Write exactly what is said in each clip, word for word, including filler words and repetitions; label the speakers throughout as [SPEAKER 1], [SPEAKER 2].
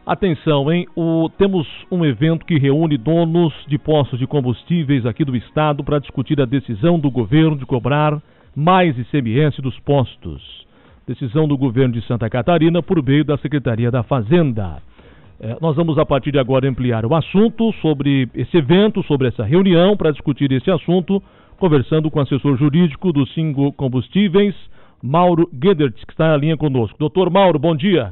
[SPEAKER 1] Atenção, hein? O, temos um evento que reúne donos de postos de combustíveis aqui do estado para discutir a decisão do governo de cobrar mais I C M S dos postos. Decisão do governo de Santa Catarina por meio da Secretaria da Fazenda. É, nós vamos a partir de agora ampliar o assunto sobre esse evento, sobre essa reunião, para discutir esse assunto, conversando com o assessor jurídico do Singo Combustíveis, Mauro Gedert, que está na linha conosco. Doutor Mauro, bom dia.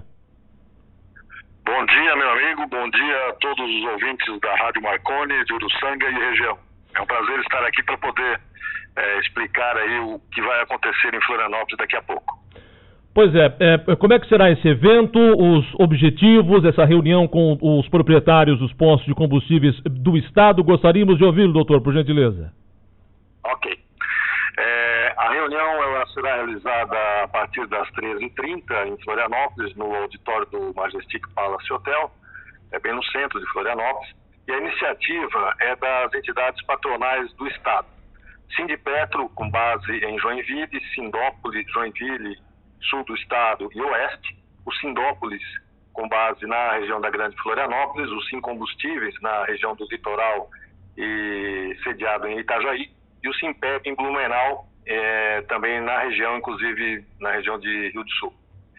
[SPEAKER 2] Bom dia, meu amigo, bom dia a todos os ouvintes da Rádio Marconi, de Uruçanga e região. É um prazer estar aqui para poder é, explicar aí o que vai acontecer em Florianópolis daqui a pouco.
[SPEAKER 1] Pois é, é, como é que será esse evento, os objetivos, essa reunião com os proprietários dos postos de combustíveis do estado? Gostaríamos de ouvi-lo, doutor, por gentileza.
[SPEAKER 2] Ok. É, a reunião ela será realizada a partir das treze e trinta em Florianópolis, no auditório do Majestic Palace Hotel, é bem no centro de Florianópolis, e a iniciativa é das entidades patronais do estado. Sindipetro, com base em Joinville, Sindópolis, Joinville, sul do estado e oeste, o Sindópolis, com base na região da Grande Florianópolis, o Sincombustíveis, na região do litoral e sediado em Itajaí, e o Simpep em Blumenau, é, também na região, inclusive na região de Rio do Sul.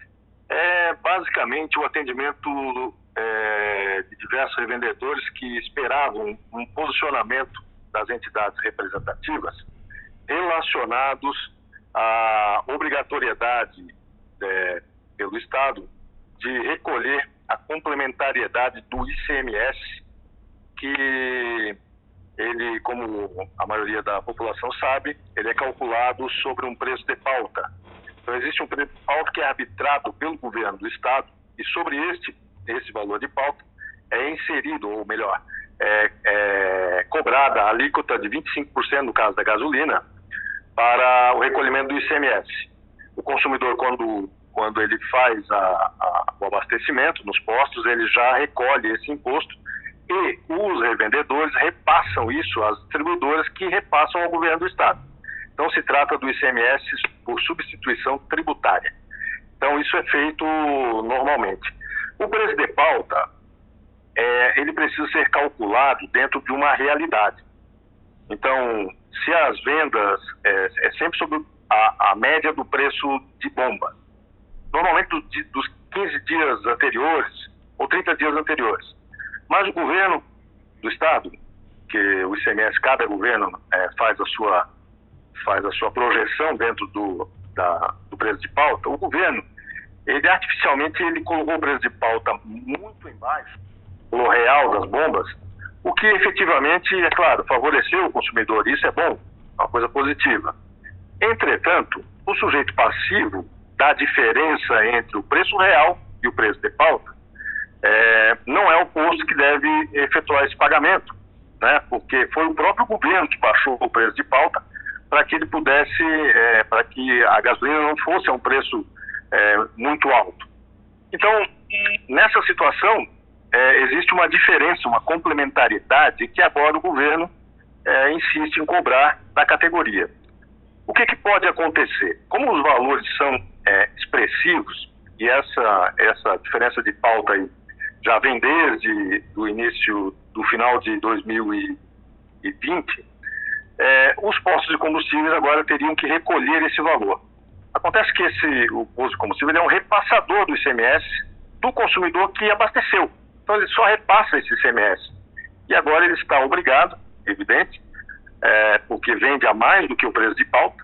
[SPEAKER 2] É basicamente o atendimento é, de diversos revendedores que esperavam um posicionamento das entidades representativas relacionados à obrigatoriedade é, pelo Estado de recolher a complementariedade do I C M S, que ele, como a maioria da população sabe, ele é calculado sobre um preço de pauta. Então existe um preço de pauta que é arbitrado pelo governo do estado e sobre este, esse valor de pauta é inserido, ou melhor, é, é cobrada a alíquota de vinte e cinco por cento no caso da gasolina para o recolhimento do I C M S. O consumidor, quando, quando ele faz a, a, o abastecimento nos postos, ele já recolhe esse imposto e os revendedores repassam isso às distribuidoras, que repassam ao governo do estado. Então se trata do I C M S por substituição tributária. Então isso é feito normalmente. O preço de pauta, é, ele precisa ser calculado dentro de uma realidade. Então, se as vendas é, é sempre sobre a, a média do preço de bomba, normalmente do, de, dos quinze dias anteriores ou trinta dias anteriores. Mas o governo do estado, que o I C M S, cada governo é, faz, a sua, faz a sua projeção dentro do, da, do preço de pauta, o governo, ele artificialmente ele colocou o preço de pauta muito embaixo, o real das bombas, o que efetivamente, é claro, favoreceu o consumidor. Isso é bom, uma coisa positiva. Entretanto, o sujeito passivo da diferença entre o preço real e o preço de pauta, É, não é o posto que deve efetuar esse pagamento, né? Porque foi o próprio governo que baixou o preço de pauta para que ele pudesse, é, para que a gasolina não fosse a um preço é, muito alto. Então, nessa situação, é, existe uma diferença, uma complementariedade que agora o governo é, insiste em cobrar da categoria. O que, que pode acontecer? Como os valores são é, expressivos e essa, essa diferença de pauta aí já vem desde o início do final de dois mil e vinte, é, os postos de combustíveis agora teriam que recolher esse valor. Acontece que esse, o posto de combustível ele é um repassador do I C M S do consumidor que abasteceu. Então ele só repassa esse I C M S. E agora ele está obrigado, evidente, é, porque vende a mais do que o preço de pauta,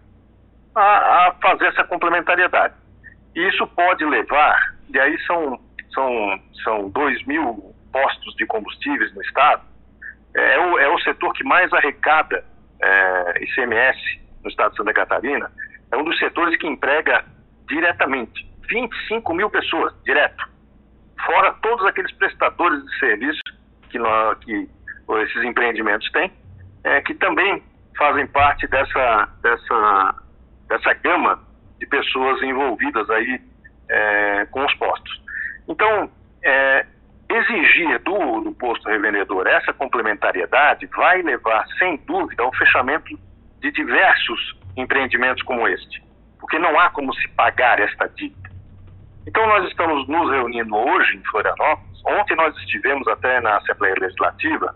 [SPEAKER 2] a, a fazer essa complementariedade. E isso pode levar, e aí são São, são dois mil postos de combustíveis no estado, é o, é o setor que mais arrecada é, I C M S no estado de Santa Catarina, é um dos setores que emprega diretamente vinte e cinco mil pessoas, direto, fora todos aqueles prestadores de serviço que, nós, que esses empreendimentos têm, é, que também fazem parte dessa, dessa, dessa gama de pessoas envolvidas aí é, com os postos. Então, é, exigir do, do posto revendedor essa complementariedade vai levar, sem dúvida, ao fechamento de diversos empreendimentos como este, porque não há como se pagar esta dívida. Então nós estamos nos reunindo hoje em Florianópolis. Ontem nós estivemos até na Assembleia Legislativa,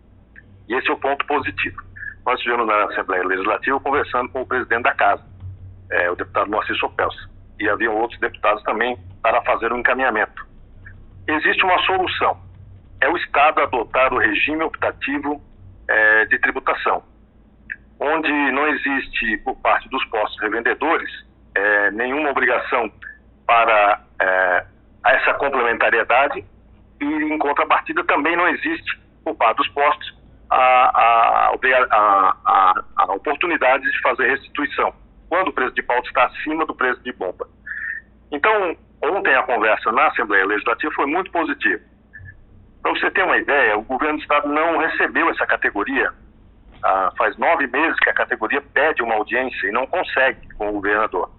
[SPEAKER 2] e esse é o ponto positivo. Nós estivemos na Assembleia Legislativa conversando com o presidente da Casa, é, o deputado Moacir Sopelsa, e haviam outros deputados também para fazer um encaminhamento. Existe uma solução, é o Estado adotar o regime optativo é, de tributação, onde não existe, por parte dos postos revendedores, é, nenhuma obrigação para é, essa complementariedade, e em contrapartida também não existe, por parte dos postos, a, a, a, a, a oportunidade de fazer restituição, quando o preço de pauta está acima do preço de bomba. Então, ontem a conversa na Assembleia Legislativa foi muito positiva. Para você ter uma ideia, o governo do Estado não recebeu essa categoria. Ah, faz nove meses que a categoria pede uma audiência e não consegue com o governador.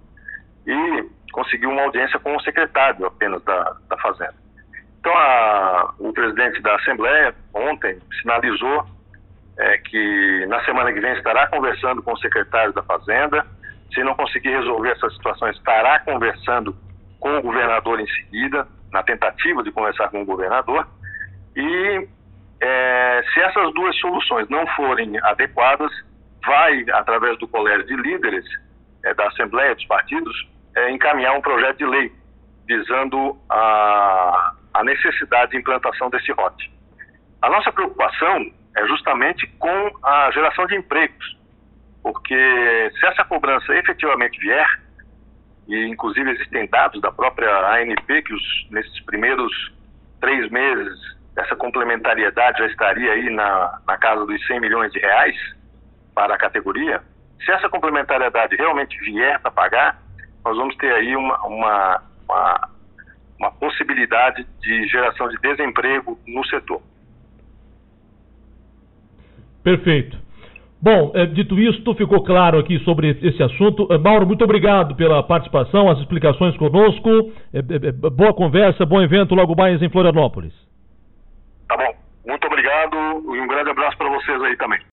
[SPEAKER 2] E conseguiu uma audiência com o secretário apenas da, da Fazenda. Então, a, o presidente da Assembleia ontem sinalizou é, que na semana que vem estará conversando com o secretário da Fazenda. Se não conseguir resolver essa situação, estará conversando com o governador em seguida, na tentativa de conversar com o governador. E é, se essas duas soluções não forem adequadas, vai, através do colégio de líderes é, da Assembleia dos partidos, é, encaminhar um projeto de lei visando a, a necessidade de implantação desse R O T. A nossa preocupação é justamente com a geração de empregos, porque se essa cobrança efetivamente vier, e inclusive existem dados da própria A N P que os, nesses primeiros três meses essa complementariedade já estaria aí na, na casa dos cem milhões de reais para a categoria. Se essa complementariedade realmente vier para pagar, nós vamos ter aí uma, uma, uma, uma possibilidade de geração de desemprego no setor.
[SPEAKER 1] Perfeito. Bom, é, dito isso, ficou claro aqui sobre esse assunto. É, Mauro, muito obrigado pela participação, as explicações conosco. É, é, boa conversa, bom evento logo mais em Florianópolis.
[SPEAKER 2] Tá bom. Muito obrigado e um grande abraço para vocês aí também.